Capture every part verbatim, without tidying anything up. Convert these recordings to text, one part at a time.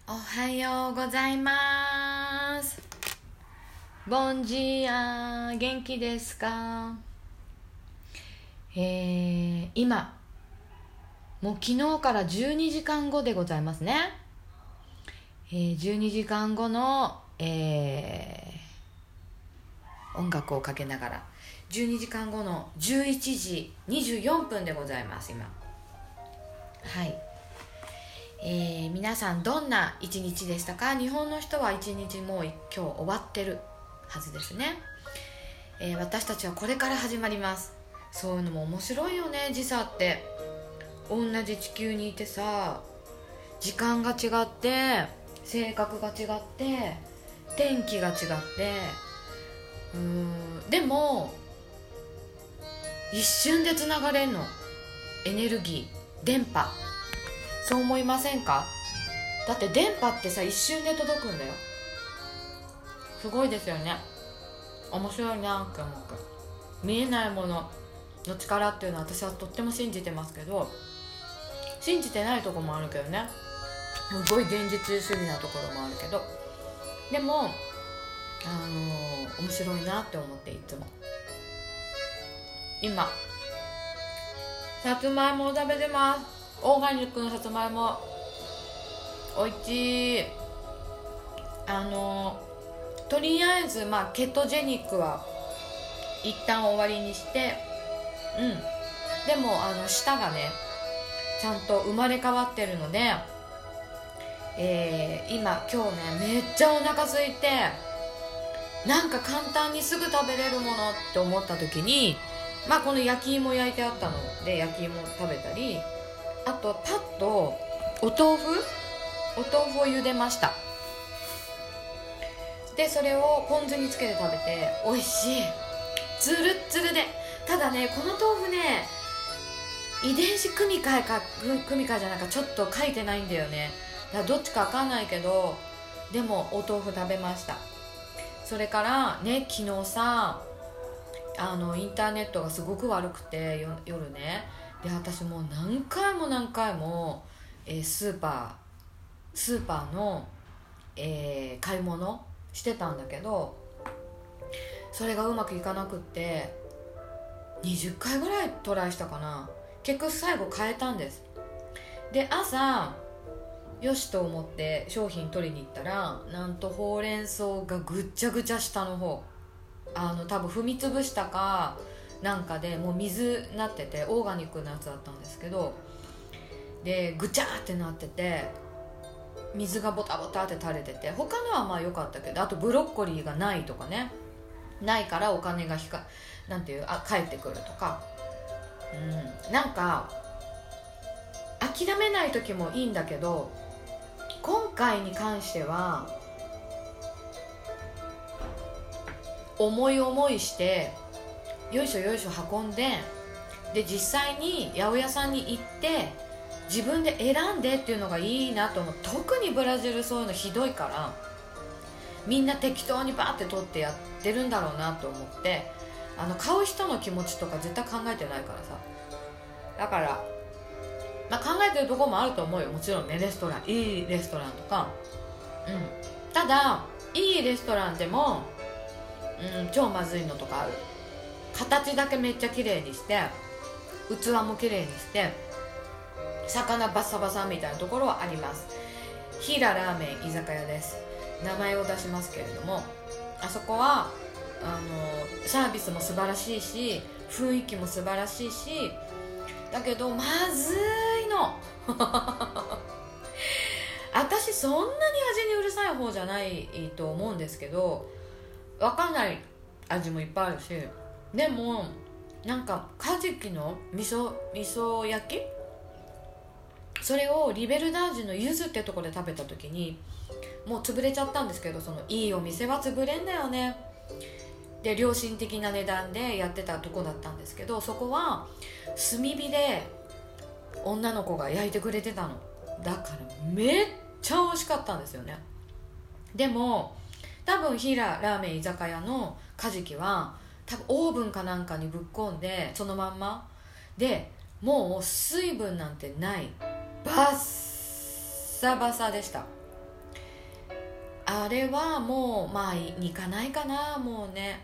おはようございます。ボンジーア、元気ですか？えー、今もう昨日からじゅうにじかんごでございますね。えー、じゅうにじかんごの、えー、音楽をかけながらじゅうにじかんごのじゅういちじにじゅうよんぷんでございます今。はい、えー、皆さんどんな一日でしたか？日本の人は一日もう今日終わってるはずですね。えー、私たちはこれから始まります。そういうのも面白いよね。時差って同じ地球にいてさ、時間が違って性格が違って天気が違って、うーんでも一瞬でつながれんの。エネルギー、電波、そう思いませんか？だって電波ってさ、一瞬で届くんだよ。すごいですよね。面白いなって思って、見えないものの力っていうのは私はとっても信じてますけど、信じてないとこもあるけどね、すごい現実主義なところもあるけど、でもあのー、面白いなって思って、いつも今さつまいもを食べてます。オーガニックのさつまいもおいしい。あのとりあえずまあケトジェニックは一旦終わりにして、うんでもあの舌がねちゃんと生まれ変わってるので、えー、今今日ねめっちゃお腹空いて、なんか簡単にすぐ食べれるものって思った時に、まあこの焼き芋焼いてあったので焼き芋食べたり、あとパッとお豆腐お豆腐を茹でました。でそれをポン酢につけて食べて美味しい。ツルッツルで、ただねこの豆腐ね遺伝子組み換えか組み換えじゃなんかちょっと書いてないんだよね。だからどっちか分かんないけど、でもお豆腐食べました。それからね、昨日さあのインターネットがすごく悪くてよ夜ね、で私もう何回も何回も、えー、スーパースーパーの、えー、買い物してたんだけど、それがうまくいかなくってにじゅっかいぐらいトライしたかな。結局最後変えたんです。で朝よしと思って商品取りに行ったら、なんとほうれん草がぐっちゃぐちゃ下の方、あの多分踏みつぶしたかなんかでもう水なってて、オーガニックなやつだったんですけど、でぐちゃーってなってて水がボタボタって垂れてて、他のはまあ良かったけど、あとブロッコリーがないとかね、ないからお金がひかなんていうあ返ってくるとか、うんなんか諦めない時もいいんだけど、今回に関しては思い思いしてよいしょよいしょ運んで、で実際に八百屋さんに行って自分で選んでっていうのがいいなと思う。特にブラジルそういうのひどいから、みんな適当にバーって取ってやってるんだろうなと思って、あの買う人の気持ちとか絶対考えてないからさ。だから、まあ、考えてるところもあると思うよ、もちろんね。レストラン、いいレストランとか、うんただいいレストランでも、うん、超まずいのとかある。形だけめっちゃ綺麗にして器も綺麗にして魚バッサバサみたいなところはあります。ヒーララーメン居酒屋です。名前を出しますけれども、あそこはあのサービスも素晴らしいし雰囲気も素晴らしいし、だけどまずいの私そんなに味にうるさい方じゃないと思うんですけど、分かんない味もいっぱいあるし、でもなんかカジキの味噌味噌焼き、それをリベルダージュのゆずってとこで食べた時にもう潰れちゃったんですけど、そのいいお店は潰れんだよね。で良心的な値段でやってたとこだったんですけど、そこは炭火で女の子が焼いてくれてたの。だからめっちゃ美味しかったんですよね。でも多分ヒーララーメン居酒屋のカジキは多分オーブンかなんかにぶっこんでそのまんまで、もう水分なんてないバッサバサでした。 あれはもうまあ行かないかな。もうね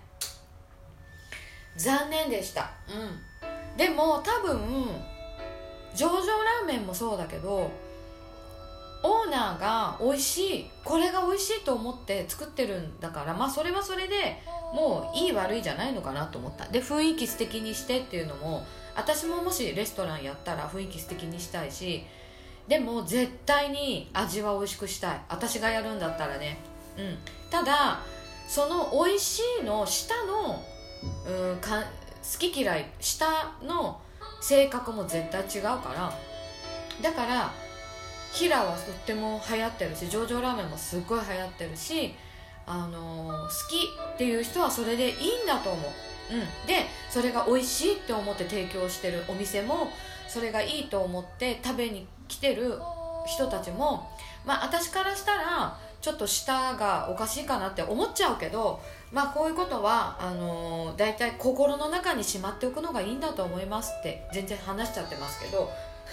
残念でした。うんでも多分上々ラーメンもそうだけど、オーナーが美味しい、これが美味しいと思って作ってるんだから、まあそれはそれでもういい悪いじゃないのかなと思った。で雰囲気素敵にしてっていうのも、私ももしレストランやったら雰囲気素敵にしたいし、でも絶対に味は美味しくしたい、私がやるんだったらね。うんただその美味しいの下のうんか好き嫌い、下の性格も絶対違うから、だからヒラはとっても流行ってるし、上々ラーメンもすっごい流行ってるし、あのー、好きっていう人はそれでいいんだと思う。うん、でそれが美味しいって思って提供してるお店も、それがいいと思って食べに来てる人たちも、まあ私からしたらちょっと舌がおかしいかなって思っちゃうけど、まあこういうことはあのー、だいたい心の中にしまっておくのがいいんだと思いますって全然話しちゃってますけど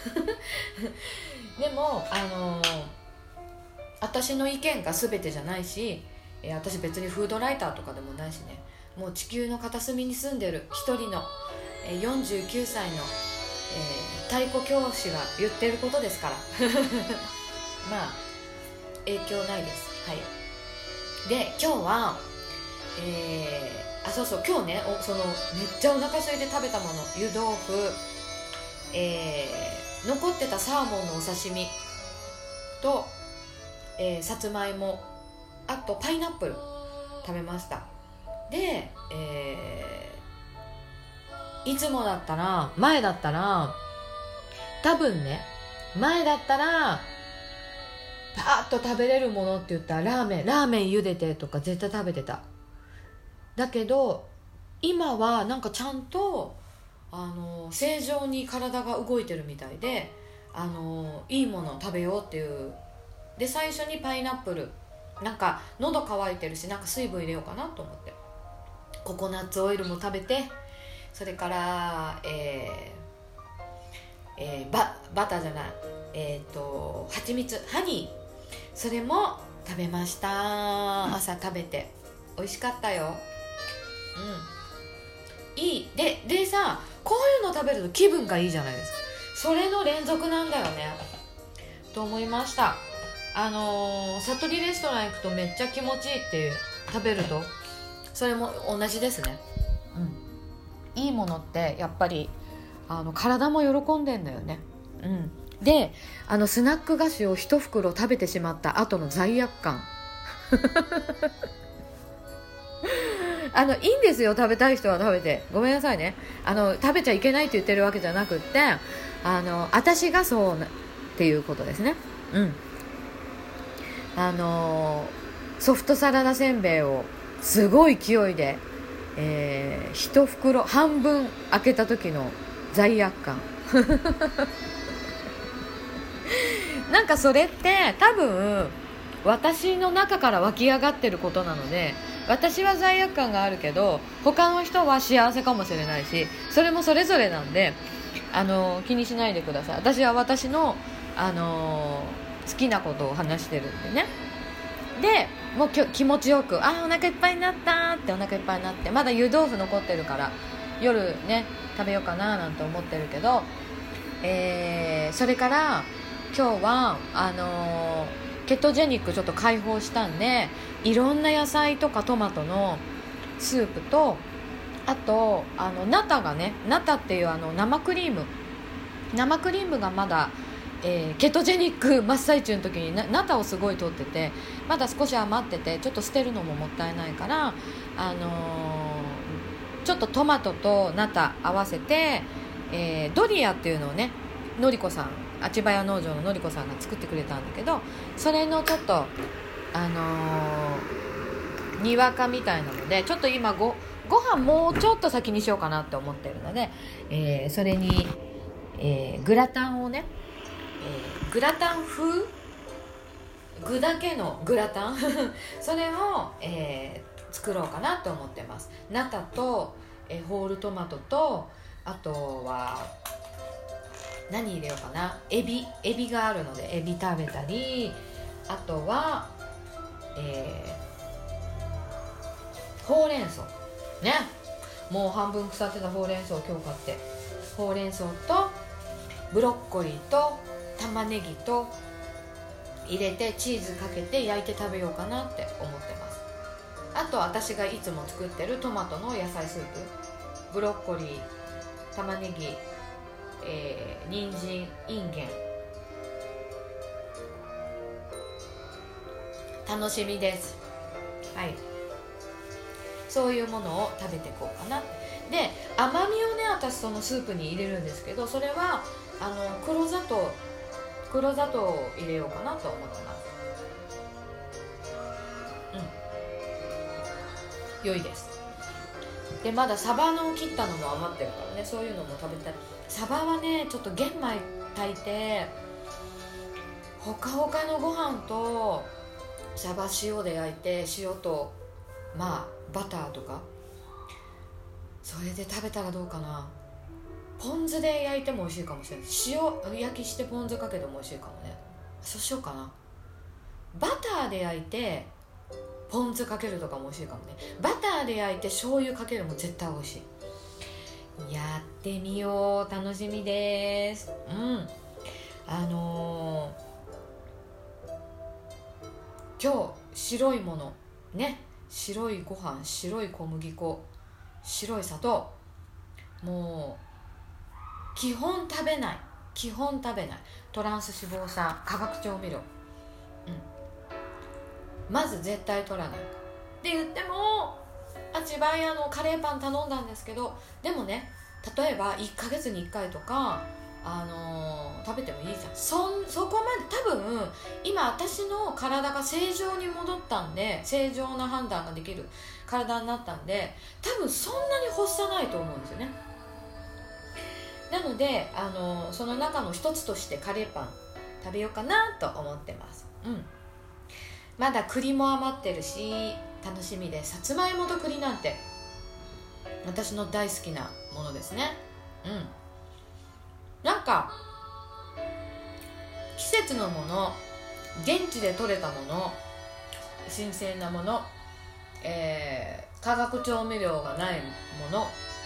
でもあのー、私の意見が全てじゃないし、えー、私別にフードライターとかでもないしね、もう地球の片隅に住んでる一人の、えー、よんじゅうきゅうさいの、えー、太鼓教師が言ってることですからまあ影響ないです。はい。で今日は、えー、あそうそう今日ねおそのめっちゃお腹空いて食べたもの、湯豆腐、えー、残ってたサーモンのお刺身と、えー、さつまいも、あとパイナップル食べました。で、えー、いつもだったら前だったら多分ね前だったらパーッと食べれるものって言ったらラーメンラーメン茹でてとか絶対食べてた。だけど今はなんかちゃんとあの正常に体が動いてるみたいで、あのいいものを食べようっていう。で最初にパイナップル、なんか喉乾いてるしなんか水分入れようかなと思ってココナッツオイルも食べて、それからえー、えー、バ, バターじゃないえっ、ー、と蜂蜜ハニー、それも食べました。朝食べて美味しかったよ。うんいいででさ、こういうの食べると気分がいいじゃないですか。それの連続なんだよねと思いました。あのー、悟りレストラン行くとめっちゃ気持ちいいっていう、食べるとそれも同じですね。うんいいものってやっぱりあの体も喜んでんだよね。うんであのスナック菓子を一袋食べてしまった後の罪悪感あのいいんですよ、食べたい人は食べて、ごめんなさいね、あの食べちゃいけないって言ってるわけじゃなくって、あの私がそうなっていうことですね。うんあのソフトサラダせんべいをすごい勢いで、えー、一袋半分開けた時の罪悪感なんかそれって多分私の中から湧き上がってることなので、私は罪悪感があるけど他の人は幸せかもしれないし、それもそれぞれなんで、あの気にしないでください。私は私の、あの好きなことを話してるんでね。でもうき気持ちよく、あお腹いっぱいになったってお腹いっぱいになって、まだ湯豆腐残ってるから夜ね食べようかななんて思ってるけど、えー、それから今日はあのー、ケトジェニックちょっと解放したんで、いろんな野菜とかトマトのスープと、あとあのナタがね、ナタっていうあの生クリーム生クリームがまだ、えー、ケトジェニック真っ最中の時に ナ, ナタをすごい取ってて、まだ少し余っててちょっと捨てるのももったいないから、あのー、ちょっとトマトとナタ合わせて、えー、ドリアっていうのをね、のりこさん、あちばや農場ののりこさんが作ってくれたんだけど、それのちょっとあのー、にわかみたいなので、ちょっと今 ご, ご飯もうちょっと先にしようかなって思ってるので、えー、それに、えー、グラタンをね、えー、グラタン風具だけのグラタンそれを、えー、作ろうかなと思ってます。ナタと、えー、ホールトマトと、あとは何入れようかな、エビエビがあるのでエビ食べたり、あとはえー、ほうれん草ね、もう半分腐ってたほうれん草を今日買って、ほうれん草とブロッコリーと玉ねぎと入れてチーズかけて焼いて食べようかなって思ってます。あと私がいつも作ってるトマトの野菜スープ、ブロッコリー、玉ねぎ、えー、人参、インゲン、楽しみです。はい、そういうものを食べていこうかな。で、甘みをね、私そのスープに入れるんですけど、それはあの黒砂糖黒砂糖を入れようかなと思ってます。うん、良いです。でまだサバの切ったのも余ってるからね、そういうのも食べたい。サバはね、ちょっと玄米炊いてほかほかのご飯とサバ塩で焼いて、塩とまあバターとか、それで食べたらどうかな。ポン酢で焼いても美味しいかもしれない。塩焼きしてポン酢かけても美味しいかもね。そうしようかな。バターで焼いてポン酢かけるとかも美味しいかもね。バターで焼いて醤油かけるも絶対美味しい。やってみよう。楽しみです。うん、あのー、今日白いものね、白いご飯、白い小麦粉、白い砂糖、もう基本食べない基本食べないトランス脂肪酸、化学調味料、うん、まず絶対取らないって言っても、あちばやのカレーパン頼んだんですけど、でもね、例えばいっかげつにいっかいとか、あのー、食べてもいいじゃん。 そ, そこまで多分今私の体が正常に戻ったんで、正常な判断ができる体になったんで、多分そんなに欲さないと思うんですよね。なので、あのー、その中の一つとしてカレーパン食べようかなと思ってます。うん、まだ栗も余ってるし楽しみです。さつまいもと栗なんて私の大好きなものですね。うん、なんか季節のもの、現地で採れたもの、新鮮なもの、えー、化学調味料がないもの、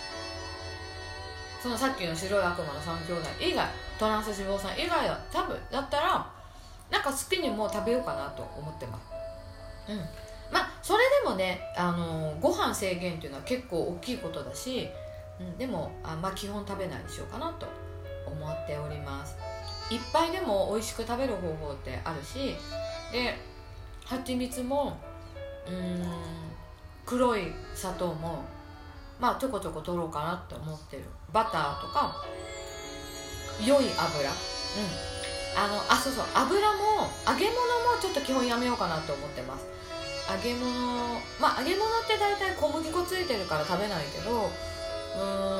そのさっきの白い悪魔のさん兄弟以外、トランス脂肪酸以外は多分だったらなんか好きにもう食べようかなと思ってます。うん、まあそれでもね、あのー、ご飯制限っていうのは結構大きいことだし、うん、でもあ、まあ、基本食べないにしようかなと思っております。いっぱいでも美味しく食べる方法ってあるし、で蜂蜜もうーん黒い砂糖もまあちょこちょこ取ろうかなって思ってる。バターとか良い油、うん、あのあそうそう油も揚げ物もちょっと基本やめようかなと思ってます。揚げ物、まあ揚げ物って大体小麦粉ついてるから食べないけど、うーん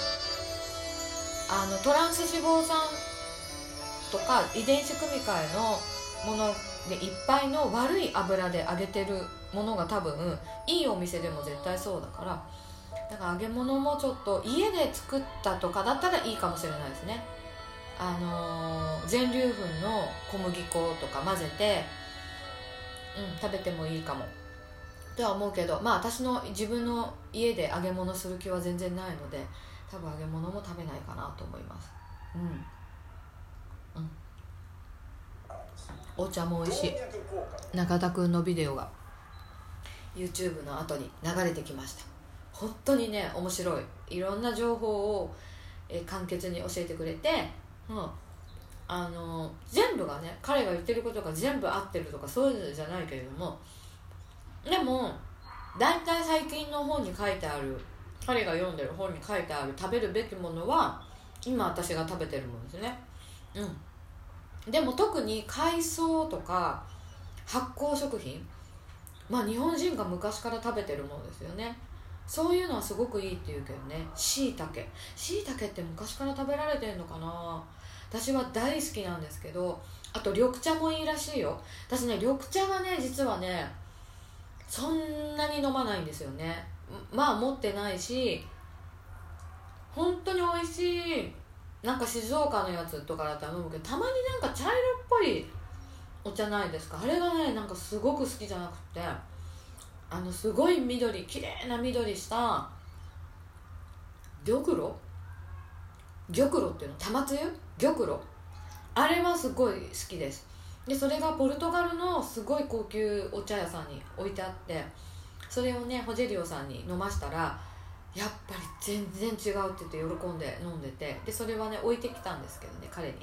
あのトランス脂肪酸とか遺伝子組み換えのものでいっぱいの悪い油で揚げてるものが多分いいお店でも絶対そうだから、だから揚げ物もちょっと家で作ったとかだったらいいかもしれないですね。あのー、全粒粉の小麦粉とか混ぜて、うん、食べてもいいかもとは思うけど、まあ私の自分の家で揚げ物する気は全然ないので、多分揚げ物も食べないかなと思います。うんうん、お茶も美味しい。中田くんのビデオが YouTube の後に流れてきました。本当にね面白い。いろんな情報を、えー、簡潔に教えてくれて、うん、あのー、全部がね彼が言ってることが全部合ってるとかそういうのじゃないけれども、でも大体最近の本に書いてある、彼が読んでる本に書いてある食べるべきものは今私が食べてるものですね。うん、でも特に海藻とか発酵食品、まあ日本人が昔から食べてるものですよね。そういうのはすごくいいって言うけどね。しいたけしいたけって昔から食べられてんのかな。私は大好きなんですけど、あと緑茶もいいらしいよ。私ね緑茶はね実はねそんなに飲まないんですよね。まあ持ってないし、本当に美味しいなんか静岡のやつとかだったら飲むけど、たまになんか茶色っぽいお茶ないですか。あれがねなんかすごく好きじゃなくて、あのすごい緑、綺麗な緑した玉露玉露っていうの、玉つゆ玉露、あれはすごい好きです。でそれがポルトガルのすごい高級お茶屋さんに置いてあって、それをねホジェリオさんに飲ましたらやっぱり全然違うって言って喜んで飲んでて、でそれはね置いてきたんですけどね彼に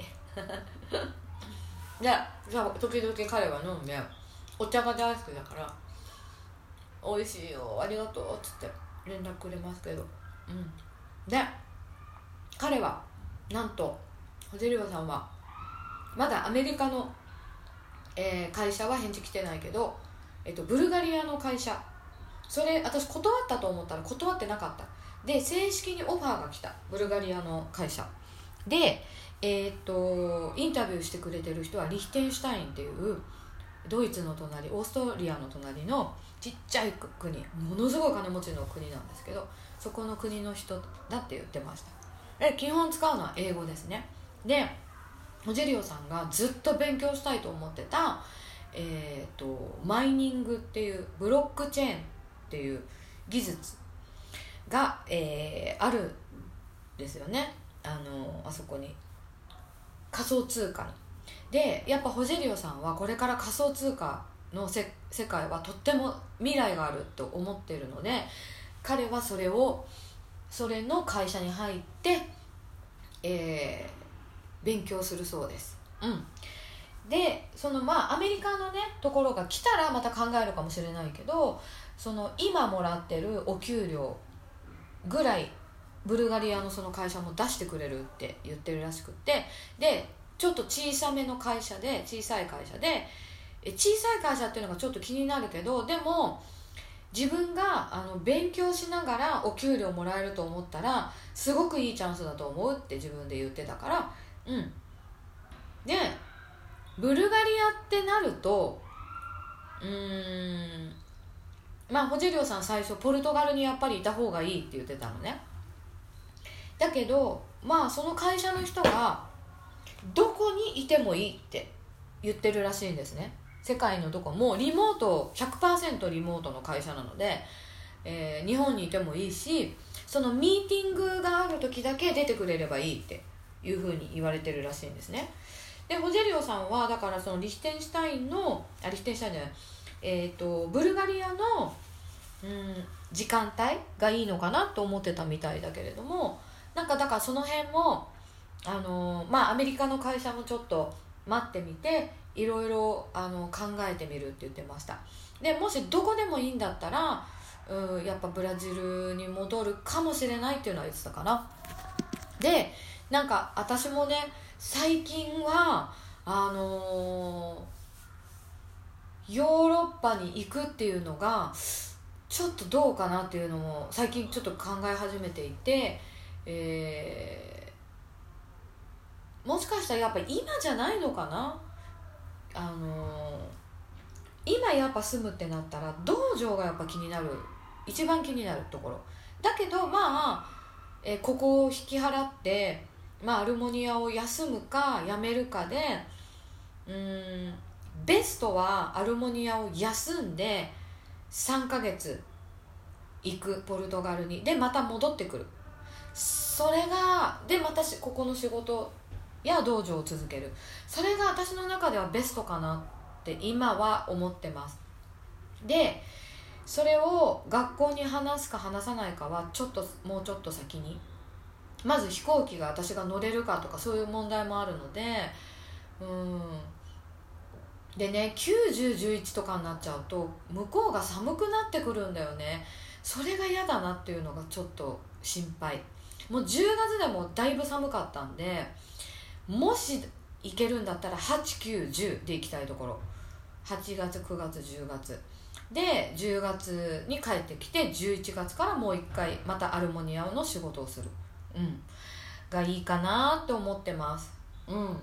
でじゃあ時々彼は飲んで、お茶が大好きだから美味しいよありがとうっつって連絡くれますけど、うんで彼はなんとホジェリオさんはまだアメリカの、えー会社は返事来てないけど、えっと、ブルガリアの会社、それ私断ったと思ったら断ってなかった。で正式にオファーが来た、ブルガリアの会社で、えー、っとインタビューしてくれてる人はリヒテンシュタインっていうドイツの隣、オーストリアの隣のちっちゃい国、ものすごい金持ちの国なんですけど、そこの国の人だって言ってました。で基本使うのは英語ですね。でホジェリオさんがずっと勉強したいと思ってた、えー、とマイニングっていうブロックチェーンっていう技術が、えーあるんですよね、あのあそこに仮想通貨に。でやっぱホジェリオさんはこれから仮想通貨のせ世界はとっても未来があると思っているので、彼はそれをそれの会社に入って、えー勉強するそうです。うんでそのまあアメリカのねところが来たらまた考えるかもしれないけど、その今もらってるお給料ぐらいブルガリアのその会社も出してくれるって言ってるらしくって、でちょっと小さめの会社で、小さい会社で、え小さい会社っていうのがちょっと気になるけど、でも自分があの勉強しながらお給料もらえると思ったらすごくいいチャンスだと思うって自分で言ってたから、うんでブルガリアってなるとうーんまあホジェリオさん最初ポルトガルにやっぱりいた方がいいって言ってたのね。だけどまあその会社の人がどこにいてもいいって言ってるらしいんですね。世界のどこもリモート ひゃくパーセント リモートの会社なので、えー日本にいてもいいし、そのミーティングがある時だけ出てくれればいいっていうふうに言われてるらしいんですね。でホジェリオさんはだからそのリヒテンシュタインのあリヒテンシュタインじゃない、えー、とブルガリアの、うん、時間帯がいいのかなと思ってたみたいだけれども、なんかだからその辺もあのまあアメリカの会社もちょっと待ってみていろいろあの考えてみるって言ってました。でもしどこでもいいんだったら、うん、やっぱブラジルに戻るかもしれないっていうのは言ってたかな。でなんか私もね最近はあのーヨーロッパに行くっていうのがちょっとどうかなっていうのも最近ちょっと考え始めていて、えーもしかしたらやっぱ今じゃないのかな。あのー今やっぱ住むってなったら道場がやっぱ気になる、一番気になるところだけど、まあ、えーここを引き払ってまあ、アルモニアを休むかやめるかで、うーんベストはアルモニアを休んでさんかげつ行く、ポルトガルに、でまた戻ってくる、それがでまたここの仕事や道場を続ける、それが私の中ではベストかなって今は思ってます。でそれを学校に話すか話さないかはちょっともうちょっと先に、まず飛行機が私が乗れるかとかそういう問題もあるので、うんでねきゅうじゅう、じゅういちとかになっちゃうと向こうが寒くなってくるんだよね。それが嫌だなっていうのがちょっと心配。もうじゅうがつでもだいぶ寒かったんで、もし行けるんだったらはち、きゅう、じゅうで行きたいところ、はちがつ、くがつ、じゅうがつでじゅうがつに帰ってきてじゅういちがつからもう一回またアルモニアの仕事をする、うん、がいいかなって思ってます。うん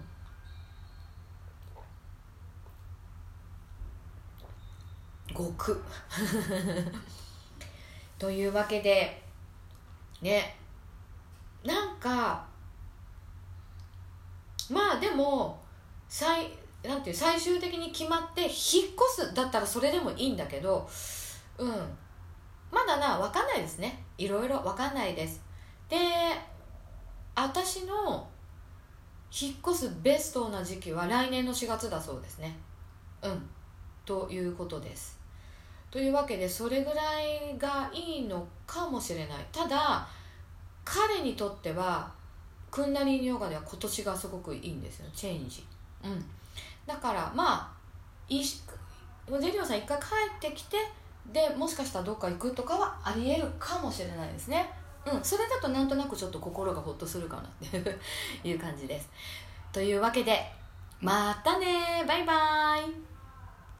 極というわけでね、なんかまあでも最なんていう最終的に決まって引っ越すだったらそれでもいいんだけど、うんまだな分かんないですね。いろいろ分かんないです。で私の引っ越すベストな時期は来年のしがつだそうですね。うんということです。というわけでそれぐらいがいいのかもしれない。ただ彼にとってはクンダリーニヨガでは今年がすごくいいんですよ。チェンジ、うん、だからまあいいしゼリオさん一回帰ってきてでもしかしたらどっか行くとかはありえるかもしれないですね。うん、それだとなんとなくちょっと心がほっとするかなっていう感じです。というわけでまたね、バイバイ。